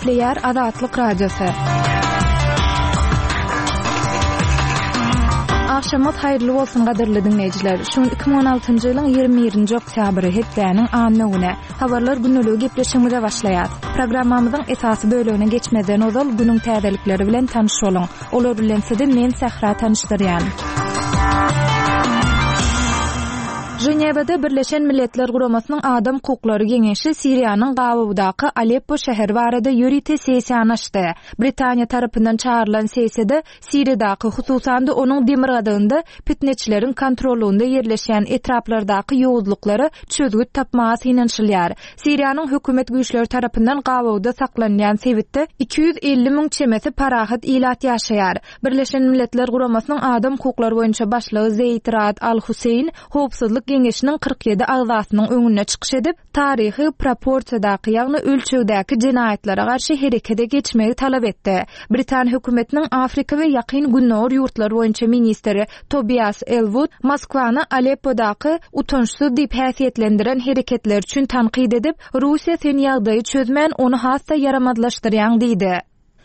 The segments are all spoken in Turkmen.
Nükleer Azatlyk Radiosu. Akşamot hayrlı bolsun gaderli dinleyijiler. Şun 2016-njy ýylyň 21-nji oktýabry hepdäniň anlygyna habarlar günnüligi gepleşigimize başlaýar. Programmamyzyň esasy bölügine geçmeden ozal günüň täzelikleri bilen tanış bolun. Olar bilen sizi men Sahra tanışdyrýan. Ženevada Birleşen Milletler Guramasının Adam Hukukları Geňeşi Siriýanyň Gabawdaky Aleppo şäheri barada ýürite sessiýany açdy. Britaniýa tarapyndan çağrılan sessiýada Siriýadaky hususan da onuň demirgadygynda pitneçilerin kontrolunda ýerleşýän etraplardaky ýowuzlyklary çözgüt tapmagy synanşylýar. Siriýanyň hökümet güýçleri tarapyndan Gabawda saklanýan sebitde 250 000 çemesi parahat ilat ýaşaýar. Birleşen Milletler Guramasının Adam Hukukları boýunça başlygy Zeyd Raad Al-Huseyn howpsuzlyk Geňeşiniň 47 agzasynyň öňüne çykyş edip, taryhy proporsiýadaky ýagny ölçüwdäki jinayatlary garşy herekete geçmegi talap etdi. Britan hökümetiniň Afrika we ýakyn günnäwr ýurtlary boýunça ministri Tobias Elwood Moskwany Aleppodaky utançsy diýip häsiýetlendiren hereketler üçin tanqid edip, Russiýa sen ýagdaýy çözmän onu hassa yaramadlaşdyrýan diýdi.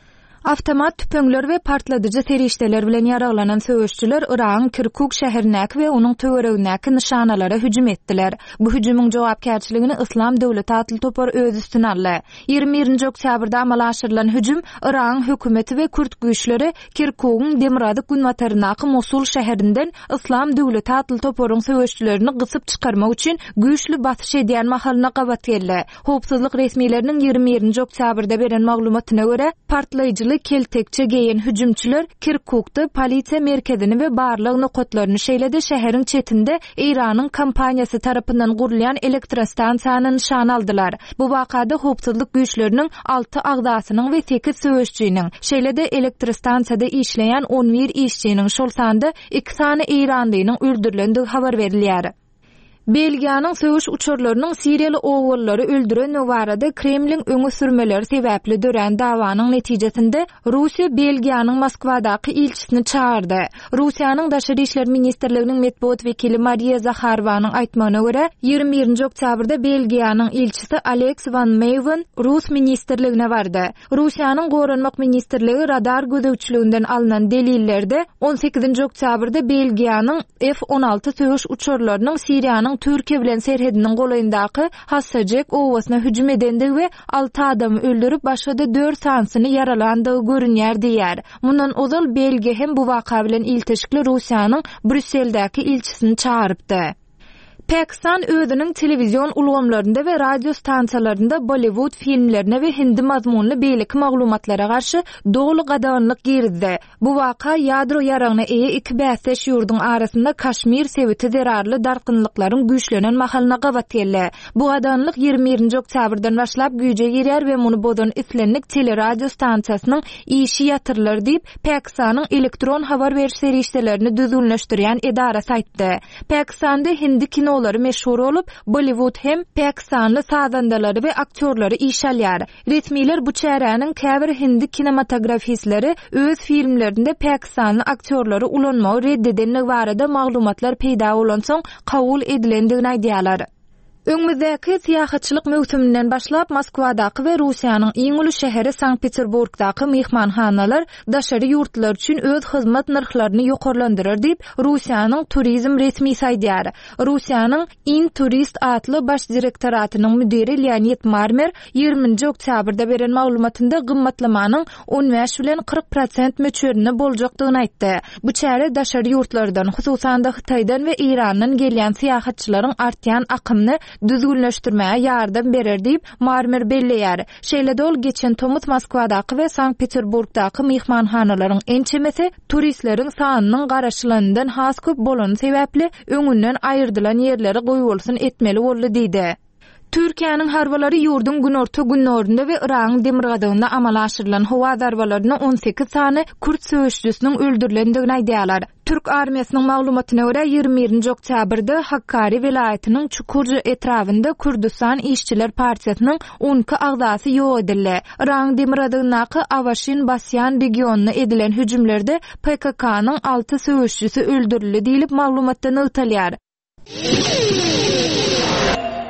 Avtomat tüpöňler we partladyjy serişdeler bilen ýaraglanan söwüşçüler Iran Kirkuk şäherine we onuň töweregine nişanalara hüjüm etdiler. Bu hüjümüň jogapkärçiligini Islam Döwleti atly topar öz üstüne aldy. 21-nji oktýabrda amala aşyrylan hüjüm Iran hökümeti we Kürt güýçleri Kirkukyň demirady günwatarynaky Mosul şäherinden Islam Döwleti atly toparyň söwüşçülerini gysyp çykarmak üçin güýçli basyş edýän mahalyna gabat geldi. Howpsuzlyk resmiýetleriniň 21-nji oktýabrda beren maglumatyna görä partlaýjyly keltekçe geýen hüjümçüler Kirkukda polisiýa merkezini we barlyk nokatlaryny şeýledi. Şäheriň çetinde Iranyň kampaniýasy tarapyndan gurulýan elektrostansiýany nişan aldylar. Bu wakada howpsuzlyk güýçleriniň 6 agzasynyň we 8 söwüşçüniň şeýlede elektrostansiýada işleýän 11 işçiniň şol sanda 2 sany Irandynyň öldürilendigi habar berilýär. Belgiýanyň söwüş uçurlarynyň Siriýaly oğullary öldüren barada Kremliň öňe sürmeleri sebäpli dören dawanyň netijesinde Russiýa Belgiýanyň Moskwadaky ilçisini çağırdy. Russiýanyň Daşary işler ministrliginiň medeniýet wekili Maria Zakharowanyň aýtmagyna görä, 21-nji oktýabrda Belgiýanyň ilçisi Alex van Meyven Rus ministrligine bardy. Russiýanyň Goranmak ministrligi radar gözegçiliginden alynan delillerde 18-nji oktýabrda Belgiýanyň F-16 söwüş uçurlarynyň Siriýanyň Türkiýe bilen serhediniň golaýyndaky Hassajek owasyna hüjüm edendigi we 6 adamy öldürüp başga da 4 sansyny yaralandygy görünýär diýär. Mundan ozal Belgiýa hem bu waka bilen ilteşikli Russiýanyň Brüsseldäki ilçisini çağırıpdy. Pakistan özünün televizion ulgamlarında ve radio stansiyalarında Bollywood filmlerine ve hindi mazmunlu beylik maglumatlara karşı dogly gadanlyk girdi. Bu waka ýadro ýaragyna eýe iki bäsleş ýurdun arasında Kaşmir sebiti zerarly darkynlyklaryň güýçlenen mahalyna gabat geldi. Bu gadanlyk 21-nji oktýabrdan başlap güýje girýär we muny bodan islenlik teleradio stansiýasynyň işi ýatyrlar diýip Pakistanyň elektron habar beriş serişdelerini düzgünleşdirýän edara saýtdy. Pakistanda hindi kino meşhur olup Bollywood hem Pakistanly sazandalary we aktyorlary iş alýar. Resmiler bu çäräniň käbir hindi kinematografistleri öz filmlerinde Pakistanly aktyorlary ulanmagy reddedenlik barada maglumatlar peýda bolan soň kabul edilendigini aýdýarlar. Öňümüzdäki syýahatçylyk mewsiminden başlap Moskwadaky we Russiýanyň iň uly şäheri Sankt-Peterburgdaky mehmanhanalar daşary ýurtlar üçin öz hyzmat narhlaryny ýokarlandyrar diýip Russiýanyň turizm resmi saýdýar. Russiýanyň Inturist atly baş direktoratynyň müdiri Leonid Marmer 20-nji oktýabrda beren maglumatynda gymmatlamanyň 15 bilen 40% möçerini boljakdygyny aýtdy. Bu çäre daşary ýurtlardan, hususan da Hytaýdan we Irandan gelýän syýahatçylaryň artýan akymyny düzgünleşdirmeye yardım berer diýip Marmer belleýär. Şeýle dol geçen tomut Moskwadaky we Sankt-Peterburgdaky mehmanhanalaryň ençemesi turistleriň sanynyň garaşylanyndan has köp bolany sebäpli öňünden aýyrdylan ýerleri goýulsyn etmeli boldy diýdi. Türkiýanyň harbalary ýurdun günorta günlerinde we Iran demirgadygynda amala aşyrylan howa darbalaryna 18 sany Kürt söwüşçüsiniň öldürilendigini aýdýarlar. Türk armiýasynyň maglumatyna görä 21-nji oktýabrda Hakkari welaýatynyň Çukurca etrafynda Kürdistan İşçiler Partiýasynyň 12 agzasy ýok edildi. Iran demirgadygyndaky Avaşin Basyan regionuna edilen hüjümlerde PKK-nyň 6 söwüşçüsi öldürildi diýilip maglumatda nöwtalýar.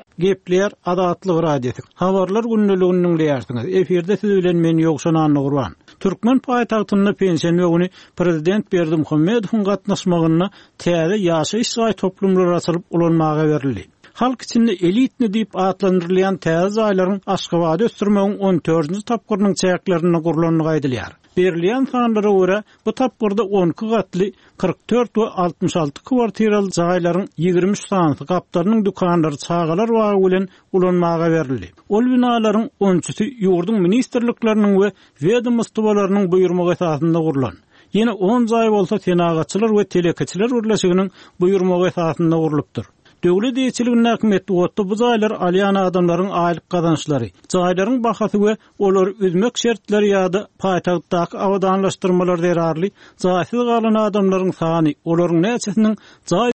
Gepler adatlyk radiosyk. Habarlar günnäligini dinleýärsiňiz. Eferde siz bilen men Ýogşan Anny Gurban. Türkmen paýtagtyna pensiýa wegini prezident Berdimuhammedowyň gatnaşmagyna täze ýaşaýyş saý toplumlar açylyp ulanmaga berildi. Halk içinde elitni diýip atlandyrylýan täze aýlaryň Aşgabatda ösdürmegiň 14-nji tapgyrynyň çäklerini gurulanyny gaýdylýar. Berilýän sanlara görä bu tapgyrda 12 gatly 44 we 66 kwartiraly jaýlaryň 23 sanyny gapdarynyň dukanlary çağalar wagy bilen ulanmaga berildi. Ol binalaryň 13-si ýurdun ministrlikleriniň we wedomstwolarynyň buýrmagy esasynda gurulan. Ýene 10 jaý bolsa tenagatçylar we telekeçiler birleşiginiň buýrmagy esasynda gurulypdyr. Döwlet ýetçiliginiň häkimetli otda bu jaýlar alýan adamlaryň aýlyk gazançlary, jaýlaryň bahasy we olary üzmek şertleri ýa-da paýtagtdaky awadanlaşdyrmalar derarly jaýsyz galan adamlaryň sany, olaryň näçesiniň